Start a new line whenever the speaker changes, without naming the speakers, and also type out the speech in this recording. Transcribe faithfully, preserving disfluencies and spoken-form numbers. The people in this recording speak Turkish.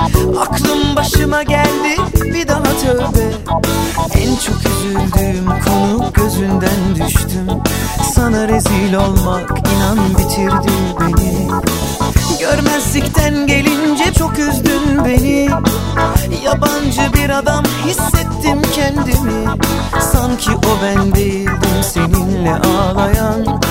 Aklım başıma geldi bir daha tövbe. En çok üzüldüğüm konu, gözünden düştüm. Sana rezil olmak inan bitirdi beni. Görmezlikten gelince çok üzdün beni. Yabancı bir adam hissettim kendimi. Sanki o ben değildim seninle ağlayan.